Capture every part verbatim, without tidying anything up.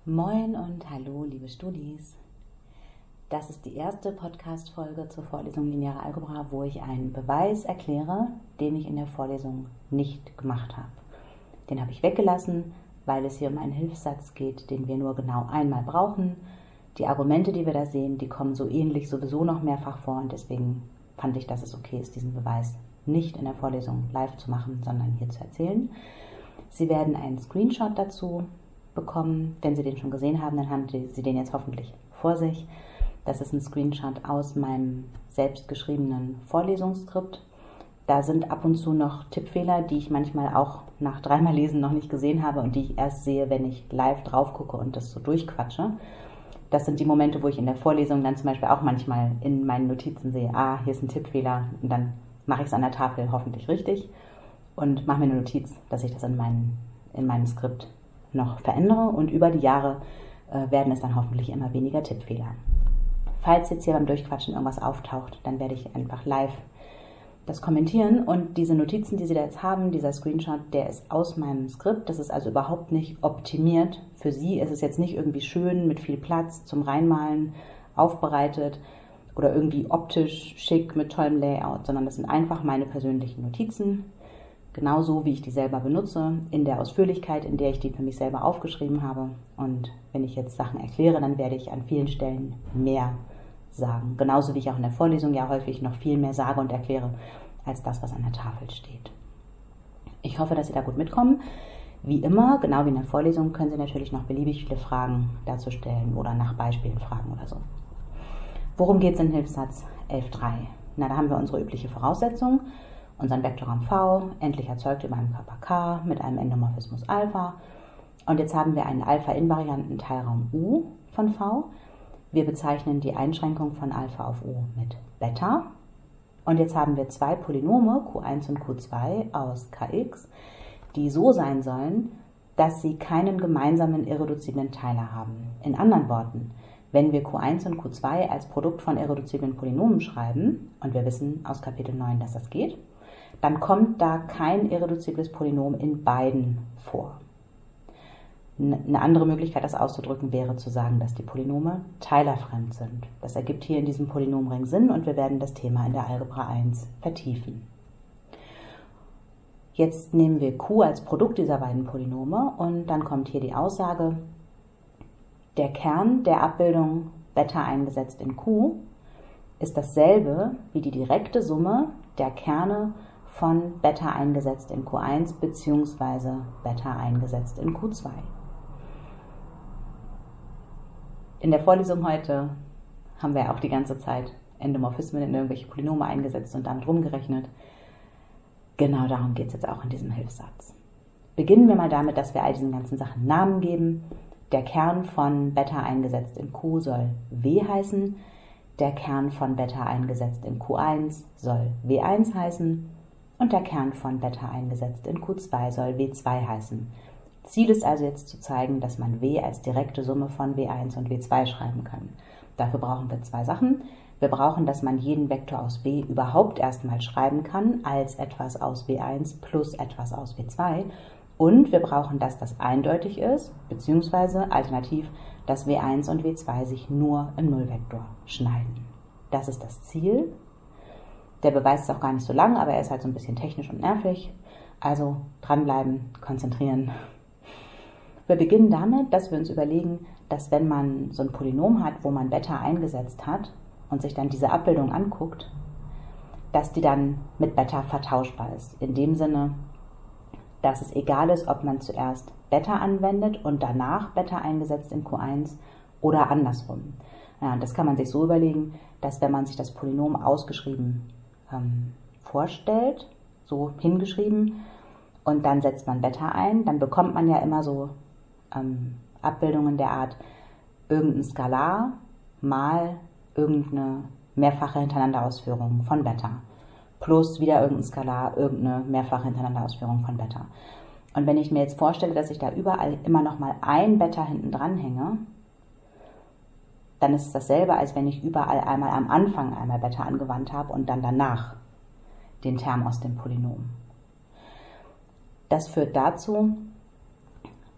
Moin und hallo, liebe Studis. Das ist die erste Podcast-Folge zur Vorlesung Lineare Algebra, wo ich einen Beweis erkläre, den ich in der Vorlesung nicht gemacht habe. Den habe ich weggelassen, weil es hier um einen Hilfssatz geht, den wir nur genau einmal brauchen. Die Argumente, die wir da sehen, die kommen so ähnlich sowieso noch mehrfach vor und deswegen fand ich, dass es okay ist, diesen Beweis nicht in der Vorlesung live zu machen, sondern hier zu erzählen. Sie werden einen Screenshot dazu bekommen. Wenn Sie den schon gesehen haben, dann haben Sie den jetzt hoffentlich vor sich. Das ist ein Screenshot aus meinem selbst geschriebenen Vorlesungsskript. Da sind ab und zu noch Tippfehler, die ich manchmal auch nach dreimal Lesen noch nicht gesehen habe und die ich erst sehe, wenn ich live drauf gucke und das so durchquatsche. Das sind die Momente, wo ich in der Vorlesung dann zum Beispiel auch manchmal in meinen Notizen sehe, ah, hier ist ein Tippfehler und dann mache ich es an der Tafel hoffentlich richtig und mache mir eine Notiz, dass ich das in, meinen, in meinem Skript noch verändere und über die Jahre äh, werden es dann hoffentlich immer weniger Tippfehler. Falls jetzt hier beim Durchquatschen irgendwas auftaucht, dann werde ich einfach live das kommentieren und diese Notizen, die Sie da jetzt haben, dieser Screenshot, der ist aus meinem Skript, das ist also überhaupt nicht optimiert. Für Sie ist es jetzt nicht irgendwie schön mit viel Platz zum Reinmalen aufbereitet oder irgendwie optisch schick mit tollem Layout, sondern das sind einfach meine persönlichen Notizen, genauso wie ich die selber benutze, in der Ausführlichkeit, in der ich die für mich selber aufgeschrieben habe. Und wenn ich jetzt Sachen erkläre, dann werde ich an vielen Stellen mehr sagen. Genauso wie ich auch in der Vorlesung ja häufig noch viel mehr sage und erkläre, als das, was an der Tafel steht. Ich hoffe, dass Sie da gut mitkommen. Wie immer, genau wie in der Vorlesung, können Sie natürlich noch beliebig viele Fragen dazu stellen oder nach Beispielen fragen oder so. Worum geht es in Hilfssatz elf Punkt drei? Na, da haben wir unsere übliche Voraussetzung. Unseren Vektorraum V, endlich erzeugt über einem Körper K mit einem Endomorphismus Alpha. Und jetzt haben wir einen Alpha-invarianten Teilraum U von V. Wir bezeichnen die Einschränkung von Alpha auf U mit Beta. Und jetzt haben wir zwei Polynome, Q eins und Q zwei aus Kx, die so sein sollen, dass sie keinen gemeinsamen irreduziblen Teiler haben. In anderen Worten, wenn wir Q eins und Q zwei als Produkt von irreduziblen Polynomen schreiben, und wir wissen aus Kapitel neun, dass das geht, dann kommt da kein irreduzibles Polynom in beiden vor. Eine andere Möglichkeit, das auszudrücken, wäre zu sagen, dass die Polynome teilerfremd sind. Das ergibt hier in diesem Polynomring Sinn und wir werden das Thema in der Algebra eins vertiefen. Jetzt nehmen wir Q als Produkt dieser beiden Polynome und dann kommt hier die Aussage, der Kern der Abbildung Beta eingesetzt in Q ist dasselbe wie die direkte Summe der Kerne von Beta eingesetzt in Q eins bzw. Beta eingesetzt in Q zwei. In der Vorlesung heute haben wir auch die ganze Zeit Endomorphismen in irgendwelche Polynome eingesetzt und damit rumgerechnet. Genau darum geht es jetzt auch in diesem Hilfssatz. Beginnen wir mal damit, dass wir all diesen ganzen Sachen Namen geben. Der Kern von Beta eingesetzt in Q soll W heißen. Der Kern von Beta eingesetzt in Q eins soll W eins heißen. Und der Kern von Beta eingesetzt in Q zwei soll W zwei heißen. Ziel ist also jetzt zu zeigen, dass man W als direkte Summe von W eins und W zwei schreiben kann. Dafür brauchen wir zwei Sachen. Wir brauchen, dass man jeden Vektor aus W überhaupt erstmal schreiben kann als etwas aus W eins plus etwas aus W zwei. Und wir brauchen, dass das eindeutig ist, beziehungsweise alternativ, dass W eins und W zwei sich nur im Nullvektor schneiden. Das ist das Ziel. Der Beweis ist auch gar nicht so lang, aber er ist halt so ein bisschen technisch und nervig. Also dranbleiben, konzentrieren. Wir beginnen damit, dass wir uns überlegen, dass wenn man so ein Polynom hat, wo man Beta eingesetzt hat und sich dann diese Abbildung anguckt, dass die dann mit Beta vertauschbar ist. In dem Sinne, dass es egal ist, ob man zuerst Beta anwendet und danach Beta eingesetzt in Q eins oder andersrum. Ja, und das kann man sich so überlegen, dass wenn man sich das Polynom ausgeschrieben ähm, vorstellt, so hingeschrieben, und dann setzt man Beta ein, dann bekommt man ja immer so ähm, Abbildungen der Art irgendein Skalar mal irgendeine mehrfache Hintereinanderausführung von Beta plus wieder irgendein Skalar, irgendeine mehrfache Hintereinanderausführung von Beta. Und wenn ich mir jetzt vorstelle, dass ich da überall immer noch mal ein Beta hinten dran hänge, dann ist es dasselbe, als wenn ich überall einmal am Anfang einmal Beta angewandt habe und dann danach den Term aus dem Polynom. Das führt dazu,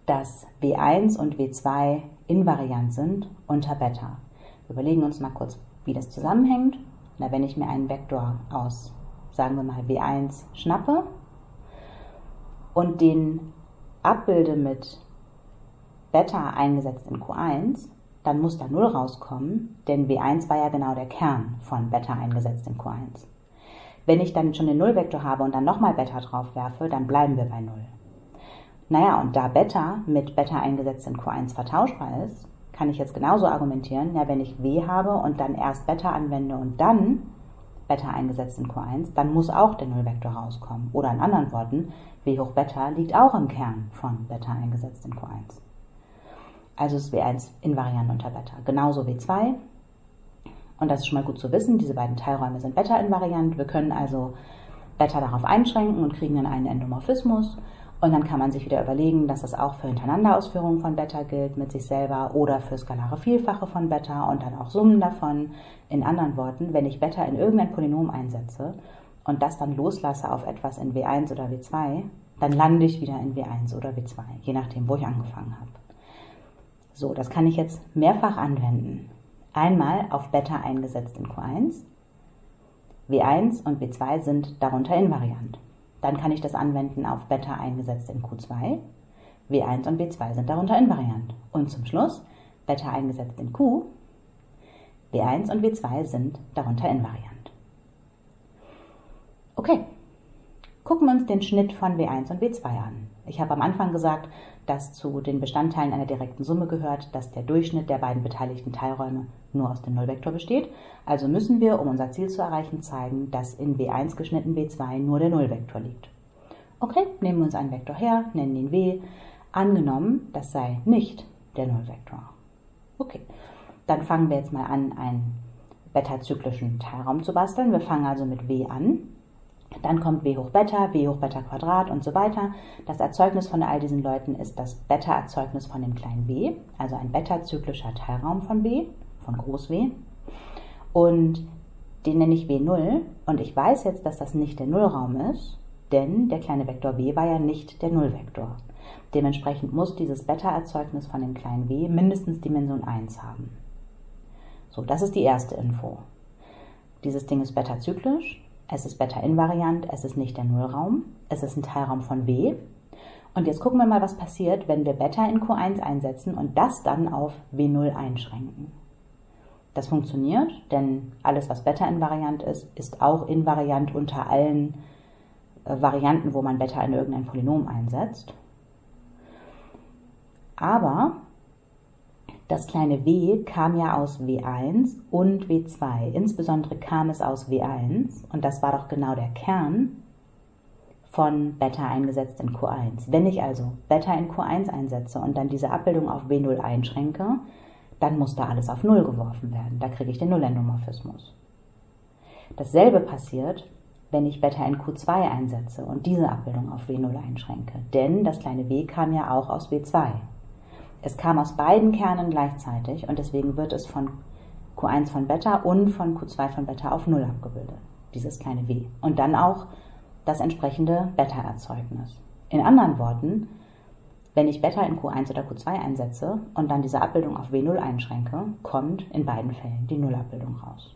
dass W eins und W zwei invariant sind unter Beta. Wir überlegen uns mal kurz, wie das zusammenhängt. Na, wenn ich mir einen Vektor aus, sagen wir mal, W eins schnappe und den abbilde mit Beta eingesetzt in Q eins, dann muss da null rauskommen, denn W eins war ja genau der Kern von Beta eingesetzt in Q eins. Wenn ich dann schon den Nullvektor habe und dann nochmal Beta drauf werfe, dann bleiben wir bei null. Naja, und da Beta mit Beta eingesetzt in Q eins vertauschbar ist, kann ich jetzt genauso argumentieren, ja, wenn ich W habe und dann erst Beta anwende und dann Beta eingesetzt in Q eins, dann muss auch der Nullvektor rauskommen. Oder in anderen Worten, W hoch Beta liegt auch im Kern von Beta eingesetzt in Q eins. Also ist W eins invariant unter Beta. Genauso W zwei. Und das ist schon mal gut zu wissen, diese beiden Teilräume sind Beta-invariant. Wir können also Beta darauf einschränken und kriegen dann einen Endomorphismus. Und dann kann man sich wieder überlegen, dass das auch für Hintereinanderausführungen von Beta gilt mit sich selber oder für skalare Vielfache von Beta und dann auch Summen davon. In anderen Worten, wenn ich Beta in irgendein Polynom einsetze und das dann loslasse auf etwas in W eins oder W zwei, dann lande ich wieder in W eins oder W zwei, je nachdem, wo ich angefangen habe. So, das kann ich jetzt mehrfach anwenden. Einmal auf Beta eingesetzt in Q eins. W eins und W zwei sind darunter invariant. Dann kann ich das anwenden auf Beta eingesetzt in Q zwei. W eins und W zwei sind darunter invariant. Und zum Schluss Beta eingesetzt in Q. W eins und W zwei sind darunter invariant. Okay, gucken wir uns den Schnitt von W eins und W zwei an. Ich habe am Anfang gesagt, dass zu den Bestandteilen einer direkten Summe gehört, dass der Durchschnitt der beiden beteiligten Teilräume nur aus dem Nullvektor besteht. Also müssen wir, um unser Ziel zu erreichen, zeigen, dass in W eins geschnitten W zwei nur der Nullvektor liegt. Okay, nehmen wir uns einen Vektor her, nennen ihn W. Angenommen, das sei nicht der Nullvektor. Okay, dann fangen wir jetzt mal an, einen beta-zyklischen Teilraum zu basteln. Wir fangen also mit W an. Dann kommt W hoch Beta, W hoch Beta Quadrat und so weiter. Das Erzeugnis von all diesen Leuten ist das Beta-Erzeugnis von dem kleinen w, also ein beta-zyklischer Teilraum von W, von Groß W. Und den nenne ich W null. Und ich weiß jetzt, dass das nicht der Nullraum ist, denn der kleine Vektor W war ja nicht der Nullvektor. Dementsprechend muss dieses Beta-Erzeugnis von dem kleinen w mindestens Dimension eins haben. So, das ist die erste Info. Dieses Ding ist beta-zyklisch. Es ist Beta-invariant, es ist nicht der Nullraum, es ist ein Teilraum von W. Und jetzt gucken wir mal, was passiert, wenn wir Beta in Q eins einsetzen und das dann auf W null einschränken. Das funktioniert, denn alles, was Beta-invariant ist, ist auch invariant unter allen äh, Varianten, wo man Beta in irgendein Polynom einsetzt. Aber das kleine w kam ja aus W eins und W zwei. Insbesondere kam es aus W eins und das war doch genau der Kern von Beta eingesetzt in Q eins. Wenn ich also Beta in Q eins einsetze und dann diese Abbildung auf W null einschränke, dann muss da alles auf null geworfen werden. Da kriege ich den Nullendomorphismus. Dasselbe passiert, wenn ich Beta in Q zwei einsetze und diese Abbildung auf W null einschränke. Denn das kleine w kam ja auch aus W zwei. Es kam aus beiden Kernen gleichzeitig und deswegen wird es von Q eins von Beta und von Q zwei von Beta auf null abgebildet, dieses kleine w. Und dann auch das entsprechende Beta-Erzeugnis. In anderen Worten, wenn ich Beta in Q eins oder Q zwei einsetze und dann diese Abbildung auf W null einschränke, kommt in beiden Fällen die Nullabbildung raus.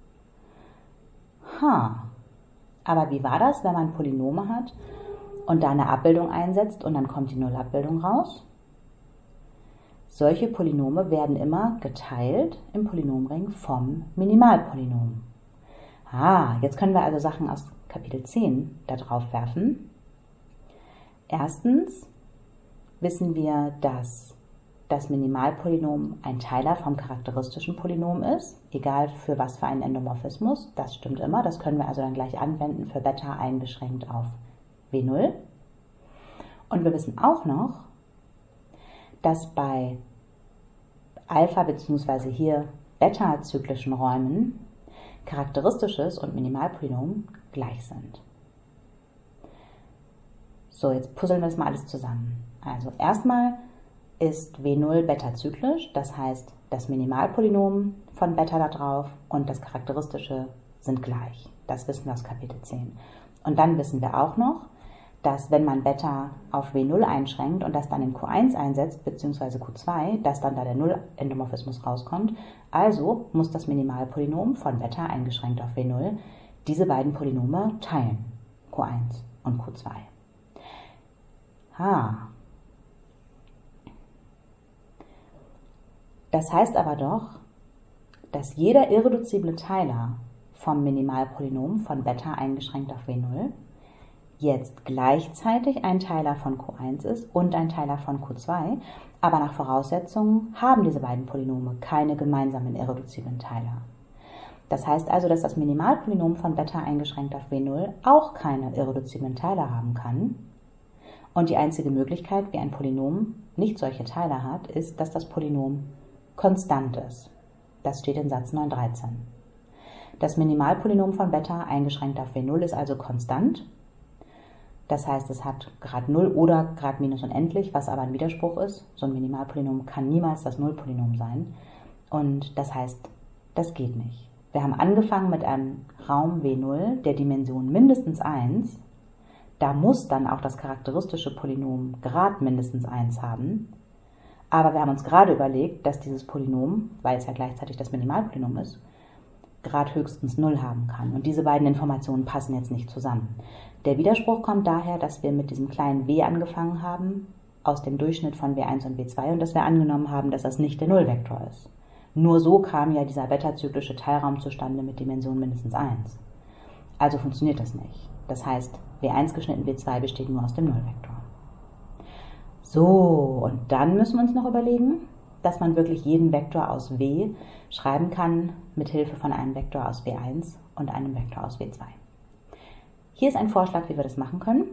Ha, aber wie war das, wenn man Polynome hat und da eine Abbildung einsetzt und dann kommt die Nullabbildung raus? Solche Polynome werden immer geteilt im Polynomring vom Minimalpolynom. Ah, jetzt können wir also Sachen aus Kapitel zehn da drauf werfen. Erstens wissen wir, dass das Minimalpolynom ein Teiler vom charakteristischen Polynom ist, egal für was für einen Endomorphismus. Das stimmt immer. Das können wir also dann gleich anwenden für Beta eingeschränkt auf W null. Und wir wissen auch noch, dass bei Alpha bzw. hier Beta-zyklischen Räumen charakteristisches und Minimalpolynom gleich sind. So, jetzt puzzeln wir das mal alles zusammen. Also erstmal ist W null beta-zyklisch, das heißt, das Minimalpolynom von Beta da drauf und das charakteristische sind gleich. Das wissen wir aus Kapitel zehn. Und dann wissen wir auch noch, dass wenn man Beta auf W null einschränkt und das dann in Q eins einsetzt, beziehungsweise Q zwei, dass dann da der Null-Endomorphismus rauskommt. Also muss das Minimalpolynom von Beta eingeschränkt auf W null diese beiden Polynome teilen, Q eins und Q zwei. Ha. Das heißt aber doch, dass jeder irreduzible Teiler vom Minimalpolynom von Beta eingeschränkt auf W null jetzt gleichzeitig ein Teiler von Q eins ist und ein Teiler von Q zwei, aber nach Voraussetzungen haben diese beiden Polynome keine gemeinsamen irreduziblen Teiler. Das heißt also, dass das Minimalpolynom von Beta eingeschränkt auf W null auch keine irreduziblen Teiler haben kann. Und die einzige Möglichkeit, wie ein Polynom nicht solche Teiler hat, ist, dass das Polynom konstant ist. Das steht in Satz neun Punkt dreizehn. Das Minimalpolynom von Beta eingeschränkt auf W null ist also konstant. Das heißt, es hat Grad null oder Grad minus unendlich, was aber ein Widerspruch ist. So ein Minimalpolynom kann niemals das Nullpolynom sein. Und das heißt, das geht nicht. Wir haben angefangen mit einem Raum W null der Dimension mindestens eins. Da muss dann auch das charakteristische Polynom Grad mindestens eins haben. Aber wir haben uns gerade überlegt, dass dieses Polynom, weil es ja gleichzeitig das Minimalpolynom ist, Grad höchstens null haben kann. Und diese beiden Informationen passen jetzt nicht zusammen. Der Widerspruch kommt daher, dass wir mit diesem kleinen w angefangen haben, aus dem Durchschnitt von W eins und W zwei, und dass wir angenommen haben, dass das nicht der Nullvektor ist. Nur so kam ja dieser beta-zyklische Teilraum zustande mit Dimension mindestens eins. Also funktioniert das nicht. Das heißt, W eins geschnitten W zwei besteht nur aus dem Nullvektor. So, und dann müssen wir uns noch überlegen, dass man wirklich jeden Vektor aus W schreiben kann mit Hilfe von einem Vektor aus W eins und einem Vektor aus W zwei. Hier ist ein Vorschlag, wie wir das machen können.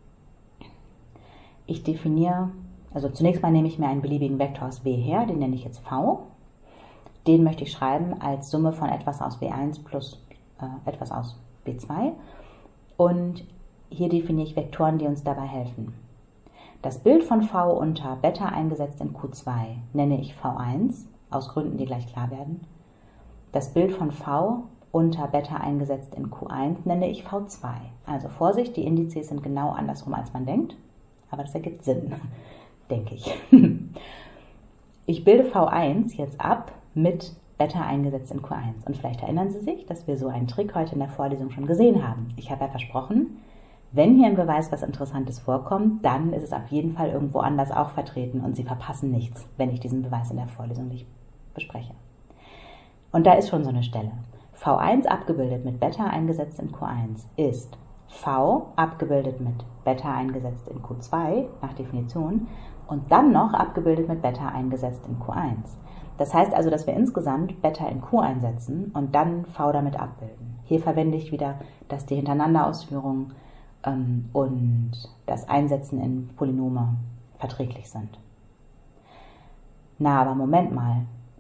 Ich definiere, also zunächst mal nehme ich mir einen beliebigen Vektor aus W her, den nenne ich jetzt V. Den möchte ich schreiben als Summe von etwas aus W eins plus äh, etwas aus W zwei. Und hier definiere ich Vektoren, die uns dabei helfen. Das Bild von V unter Beta eingesetzt in Q zwei nenne ich V eins, aus Gründen, die gleich klar werden. Das Bild von V unter Beta eingesetzt in Q eins nenne ich V zwei. Also Vorsicht, die Indizes sind genau andersrum, als man denkt, aber das ergibt Sinn, denke ich. Ich bilde V eins jetzt ab mit Beta eingesetzt in Q eins. Und vielleicht erinnern Sie sich, dass wir so einen Trick heute in der Vorlesung schon gesehen haben. Ich habe ja versprochen, wenn hier im Beweis was Interessantes vorkommt, dann ist es auf jeden Fall irgendwo anders auch vertreten und Sie verpassen nichts, wenn ich diesen Beweis in der Vorlesung nicht bespreche. Und da ist schon so eine Stelle. V eins abgebildet mit Beta eingesetzt in Q eins ist V abgebildet mit Beta eingesetzt in Q zwei nach Definition und dann noch abgebildet mit Beta eingesetzt in Q eins. Das heißt also, dass wir insgesamt Beta in Q einsetzen und dann V damit abbilden. Hier verwende ich wieder, dass die Hintereinanderausführung ähm, und das Einsetzen in Polynome verträglich sind. Na, aber Moment mal.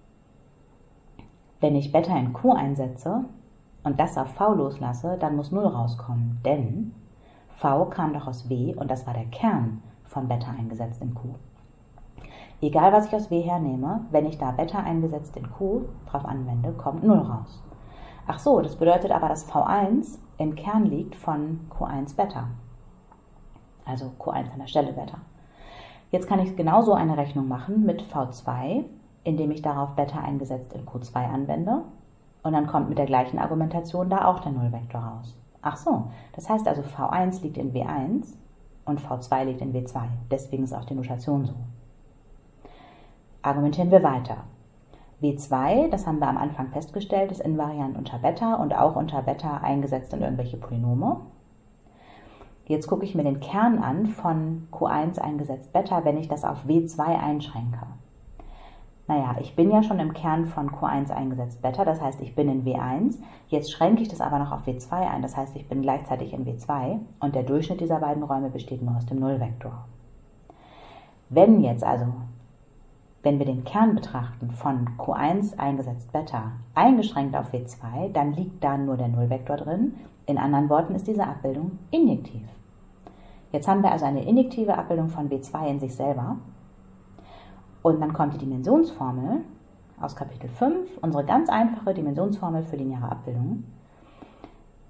Wenn ich Beta in Q einsetze und das auf V loslasse, dann muss null rauskommen, denn V kam doch aus W und das war der Kern von Beta eingesetzt in Q. Egal, was ich aus W hernehme, wenn ich da Beta eingesetzt in Q drauf anwende, kommt null raus. Ach so, das bedeutet aber, dass V eins im Kern liegt von Q eins Beta. Also Q eins an der Stelle Beta. Jetzt kann ich genauso eine Rechnung machen mit V zwei, indem ich darauf Beta eingesetzt in Q zwei anwende. Und dann kommt mit der gleichen Argumentation da auch der Nullvektor raus. Ach so, das heißt also V eins liegt in W eins und V zwei liegt in W zwei. Deswegen ist auch die Notation so. Argumentieren wir weiter. W zwei, das haben wir am Anfang festgestellt, ist invariant unter Beta und auch unter Beta eingesetzt in irgendwelche Polynome. Jetzt gucke ich mir den Kern an von Q eins eingesetzt Beta, wenn ich das auf W zwei einschränke. Naja, ich bin ja schon im Kern von Q eins eingesetzt Beta, das heißt, ich bin in W eins. Jetzt schränke ich das aber noch auf W zwei ein, das heißt, ich bin gleichzeitig in W zwei und der Durchschnitt dieser beiden Räume besteht nur aus dem Nullvektor. Wenn jetzt also Wenn wir den Kern betrachten von Q eins eingesetzt Beta eingeschränkt auf W zwei, dann liegt da nur der Nullvektor drin. In anderen Worten ist diese Abbildung injektiv. Jetzt haben wir also eine injektive Abbildung von W zwei in sich selber. Und dann kommt die Dimensionsformel aus Kapitel fünf, unsere ganz einfache Dimensionsformel für lineare Abbildungen.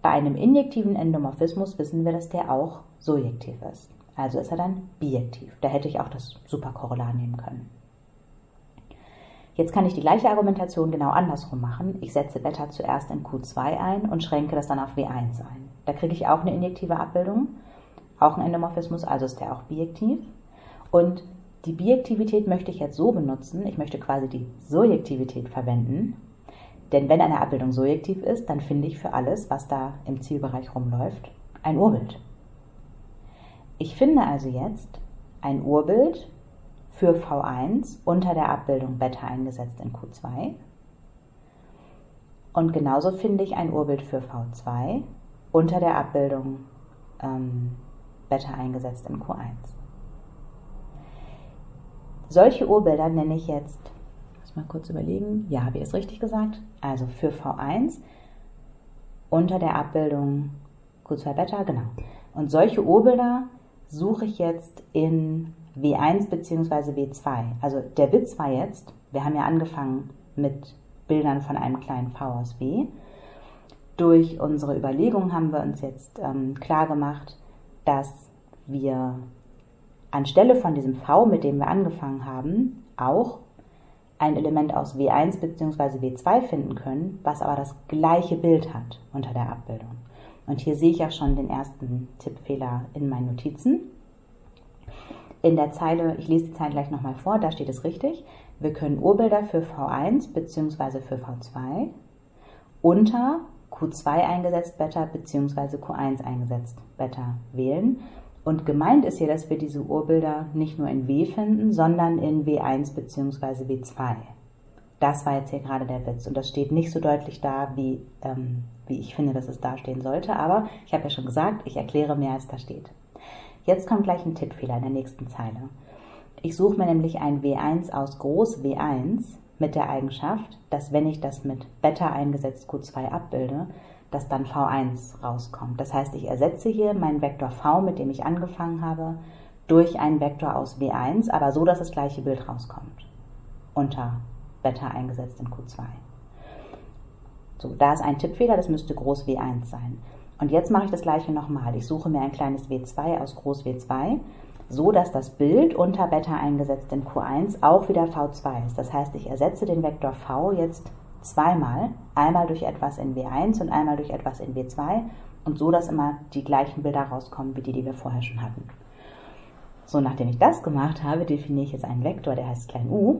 Bei einem injektiven Endomorphismus wissen wir, dass der auch surjektiv ist. Also ist er dann bijektiv. Da hätte ich auch das Superkorrelat nehmen können. Jetzt kann ich die gleiche Argumentation genau andersrum machen. Ich setze Beta zuerst in Q zwei ein und schränke das dann auf W eins ein. Da kriege ich auch eine injektive Abbildung, auch ein Endomorphismus, also ist der auch bijektiv. Und die Bijektivität möchte ich jetzt so benutzen, ich möchte quasi die Surjektivität verwenden, denn wenn eine Abbildung surjektiv ist, dann finde ich für alles, was da im Zielbereich rumläuft, ein Urbild. Ich finde also jetzt ein Urbild für V eins unter der Abbildung Beta eingesetzt in Q zwei und genauso finde ich ein Urbild für V zwei unter der Abbildung ähm, Beta eingesetzt in Q eins. Solche Urbilder nenne ich jetzt, muss mal kurz überlegen, ja, habe ich es richtig gesagt? Also für V eins unter der Abbildung Q zwei Beta, genau. Und solche Urbilder suche ich jetzt in W eins bzw. W zwei. Also der Witz war jetzt, wir haben ja angefangen mit Bildern von einem kleinen V aus W. Durch unsere Überlegungen haben wir uns jetzt ähm, klar gemacht, dass wir anstelle von diesem V, mit dem wir angefangen haben, auch ein Element aus W eins bzw. W zwei finden können, was aber das gleiche Bild hat unter der Abbildung. Und hier sehe ich auch schon den ersten Tippfehler in meinen Notizen. In der Zeile, ich lese die Zeile gleich nochmal vor, da steht es richtig. Wir können Urbilder für V eins bzw. für V zwei unter Q zwei eingesetzt Beta bzw. Q eins eingesetzt Beta wählen. Und gemeint ist hier, dass wir diese Urbilder nicht nur in W finden, sondern in W eins bzw. W zwei. Das war jetzt hier gerade der Witz. Und das steht nicht so deutlich da, wie, ähm, wie ich finde, dass es da stehen sollte. Aber ich habe ja schon gesagt, ich erkläre mehr, als da steht. Jetzt kommt gleich ein Tippfehler in der nächsten Zeile. Ich suche mir nämlich ein W eins aus Groß W eins mit der Eigenschaft, dass wenn ich das mit Beta eingesetzt Q zwei abbilde, dass dann V eins rauskommt. Das heißt, ich ersetze hier meinen Vektor V, mit dem ich angefangen habe, durch einen Vektor aus W eins, aber so, dass das gleiche Bild rauskommt. Unter Beta eingesetzt in Q zwei. So, da ist ein Tippfehler, das müsste Groß W eins sein. Und jetzt mache ich das gleiche nochmal. Ich suche mir ein kleines W zwei aus Groß W zwei, so dass das Bild unter Beta eingesetzt in Q eins auch wieder V zwei ist. Das heißt, ich ersetze den Vektor V jetzt zweimal, einmal durch etwas in W eins und einmal durch etwas in W zwei und so, dass immer die gleichen Bilder rauskommen wie die, die wir vorher schon hatten. So, nachdem ich das gemacht habe, definiere ich jetzt einen Vektor, der heißt klein u.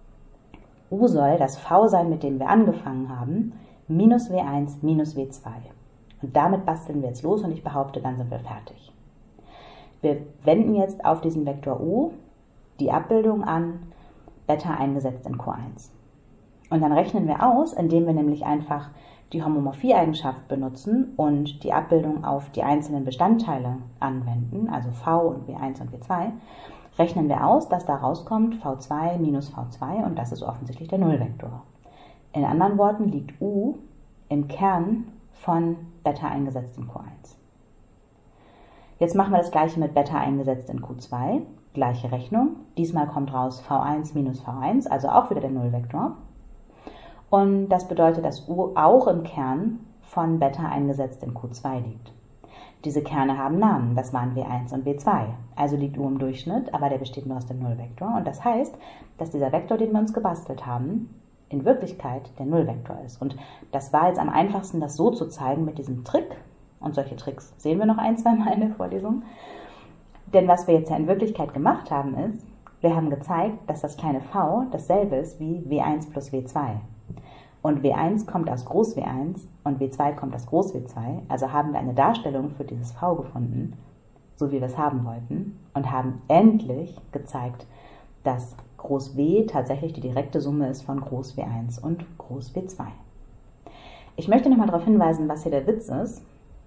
U soll das V sein, mit dem wir angefangen haben, minus W eins minus W zwei. Und damit basteln wir jetzt los und ich behaupte, dann sind wir fertig. Wir wenden jetzt auf diesen Vektor u die Abbildung an, Beta eingesetzt in Q eins. Und dann rechnen wir aus, indem wir nämlich einfach die Homomorphie-Eigenschaft benutzen und die Abbildung auf die einzelnen Bestandteile anwenden, also V und W eins und W zwei, rechnen wir aus, dass da rauskommt V zwei minus V zwei und das ist offensichtlich der Nullvektor. In anderen Worten liegt U im Kern von Beta eingesetzt in Q eins. Jetzt machen wir das gleiche mit Beta eingesetzt in Q zwei, gleiche Rechnung. Diesmal kommt raus V eins minus V eins, also auch wieder der Nullvektor. Und das bedeutet, dass U auch im Kern von Beta eingesetzt in Q zwei liegt. Diese Kerne haben Namen, das waren W eins und W zwei. Also liegt U im Durchschnitt, aber der besteht nur aus dem Nullvektor. Und das heißt, dass dieser Vektor, den wir uns gebastelt haben, in Wirklichkeit der Nullvektor ist. Und das war jetzt am einfachsten, das so zu zeigen mit diesem Trick. Und solche Tricks sehen wir noch ein, zwei Mal in der Vorlesung. Denn was wir jetzt ja in Wirklichkeit gemacht haben, ist, wir haben gezeigt, dass das kleine v dasselbe ist wie W eins plus W zwei. Und W eins kommt aus Groß W eins und W zwei kommt aus Groß W zwei. Also haben wir eine Darstellung für dieses v gefunden, so wie wir es haben wollten. Und haben endlich gezeigt, dass Groß W tatsächlich die direkte Summe ist von Groß W eins und Groß W zwei. Ich möchte nochmal darauf hinweisen, was hier der Witz ist.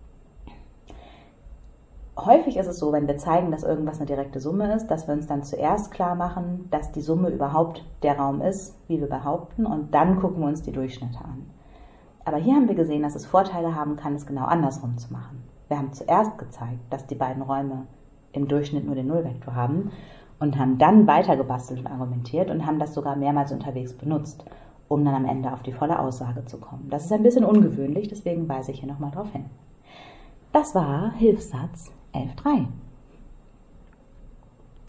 Häufig ist es so, wenn wir zeigen, dass irgendwas eine direkte Summe ist, dass wir uns dann zuerst klar machen, dass die Summe überhaupt der Raum ist, wie wir behaupten, und dann gucken wir uns die Durchschnitte an. Aber hier haben wir gesehen, dass es Vorteile haben kann, es genau andersrum zu machen. Wir haben zuerst gezeigt, dass die beiden Räume im Durchschnitt nur den Nullvektor haben und haben dann weiter gebastelt und argumentiert und haben das sogar mehrmals unterwegs benutzt, um dann am Ende auf die volle Aussage zu kommen. Das ist ein bisschen ungewöhnlich, deswegen weise ich hier nochmal drauf hin. Das war Hilfssatz elf Punkt drei.